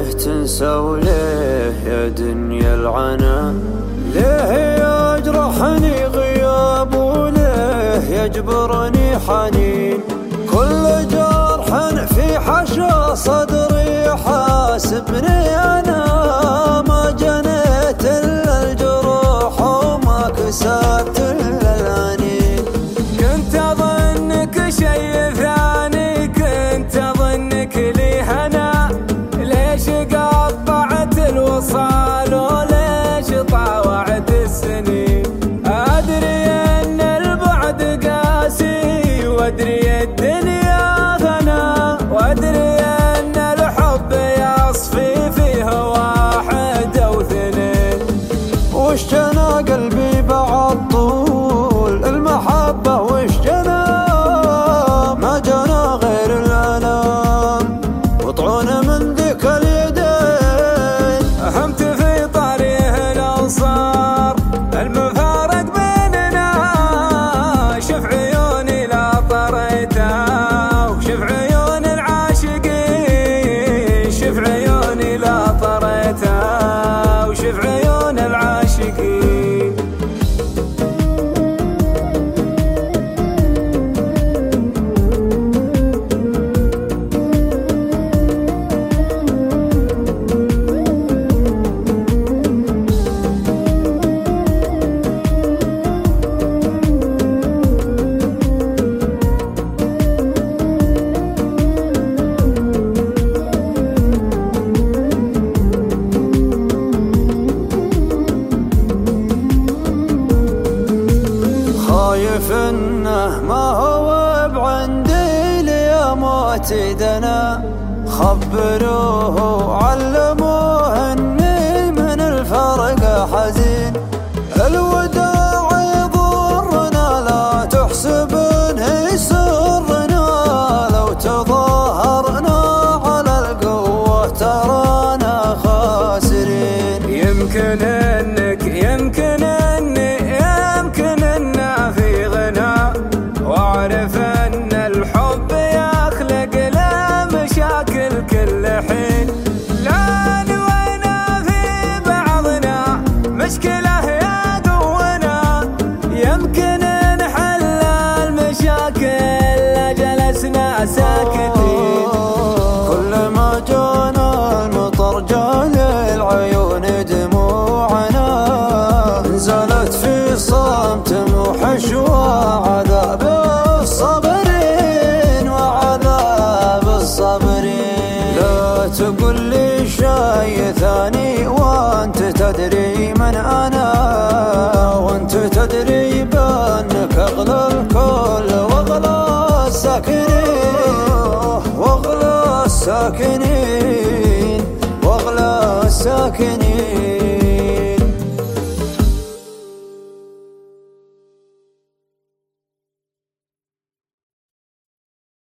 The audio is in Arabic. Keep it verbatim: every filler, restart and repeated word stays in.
ليه تنسى وليه يا دنيا العنا؟ ليه يجرحني غياب وليه يجبرني حنين؟ كل جرح في حشا صدري حاسبني أنا ما جنيت إلا الجروح وما كسبت إلا الأنين. كنت أظنك شي ثاني، كنت أظنك لي هنا، ليش قطعت الوصال وليش طاوعت السنين؟ أدري أن البعد قاسي وأدري الدنيا غنى، وأدري أن الحب يصفي فيه واحد أو اثنين. وش جنى قلبي بعد طول المحبة؟ وش جنى؟ ما جنى غير الألم وطعون من ذيك اليدين. همت في طريق الأنصار المفارق بيننا، شوف عيوني لا طريتها وشوف عيون العاشقين، شوف عيوني لا طريتها وشوف عيون العاشقين. خايف انه ما هو بعندي لي موت دنا، خبروه وعلموه اني من الفرق حزين. الوداع يضرنا لا تحسبنه يسرنا، لو تظاهرنا على القوة ترانا خاسرين. يمكن انك يمكن اني يمكن انه في غنى، واعرف ان الحب يخلق له مشاكل كل حين. لا نوينا في بعضنا مشكلة يا قونا، يمكن نحل المشاكل لجلسنا ساكتين. كل ما جانا المطر جال العيون دموعنا، نزلت في صمت موحش وعذاب الصابرين وعذاب الصابرين. لا تقول لي شي ثاني وانت تدري من انا، وانت تدري بانك اغلى الكل واغلى الساكنين واغلى الساكنين.